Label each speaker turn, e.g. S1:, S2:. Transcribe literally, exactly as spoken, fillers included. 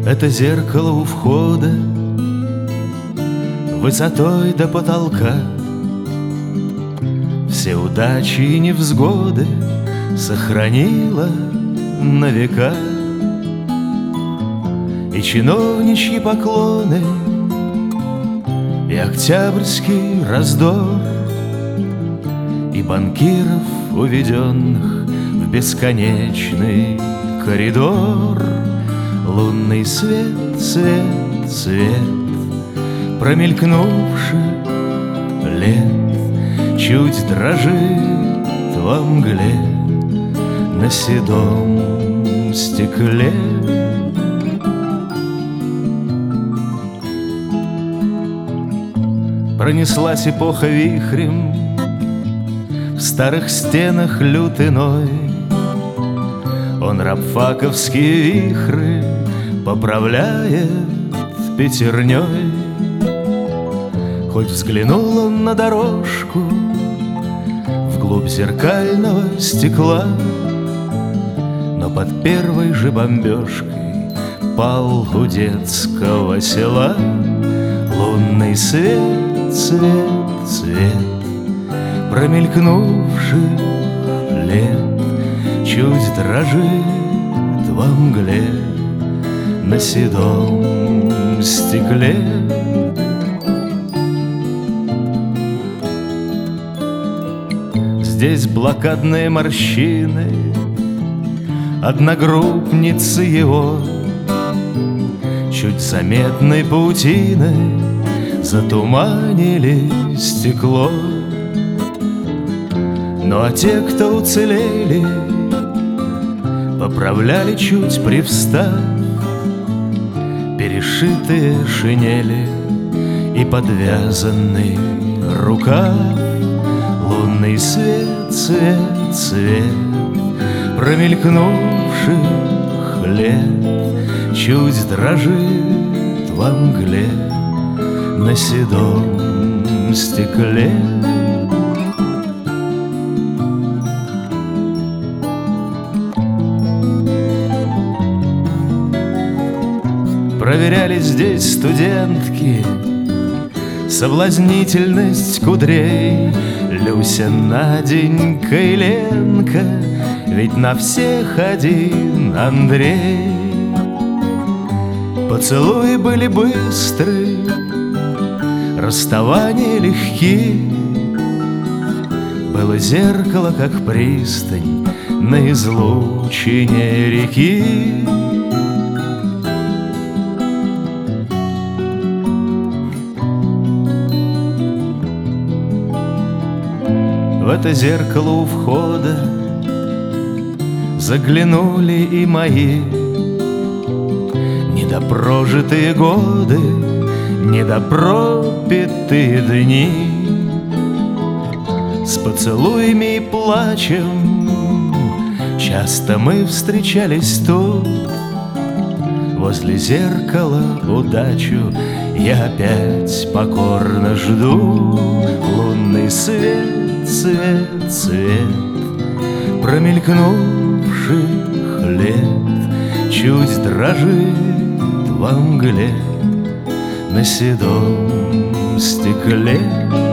S1: Это зеркало у входа высотой до потолка. Все удачи и невзгоды сохранила на века. И чиновничьи поклоны, и октябрьский раздор, и банкиров, уведенных в бесконечный коридор. Лунный свет, свет, свет, промелькнувший лет, чуть дрожит во мгле на седом стекле. Пронеслась эпоха вихрем в старых стенах лютыной. Он рабфаковские вихры поправляет пятерней. Хоть взглянул он на дорожку вглубь зеркального стекла, но под первой же бомбежкой пал у детского села. Лунный свет, свет, свет, промелькнувших лет, чуть дрожит во мгле на седом стекле. Здесь блокадные морщины одногруппницы его, чуть заметной паутиной затуманили стекло. Ну а те, кто уцелели, поправляли чуть привстав перешитые шинели и подвязанный рукав. Лунный свет, свет, свет, промелькнувших лет, чуть дрожит во мгле на седом стекле. Проверяли здесь студентки соблазнительность кудрей. Люся, Наденька и Ленка, ведь на всех один Андрей. Поцелуи были быстры, расставания легки. Было зеркало, как пристань на излучине реки. В это зеркало у входа заглянули и мои недопрожитые годы, недопропитые дни. С поцелуями и плачем часто мы встречались тут. Возле зеркала удачу я опять покорно жду. Лунный свет, свет, свет, промелькнувших лет, чуть дрожит во мгле на седом стекле.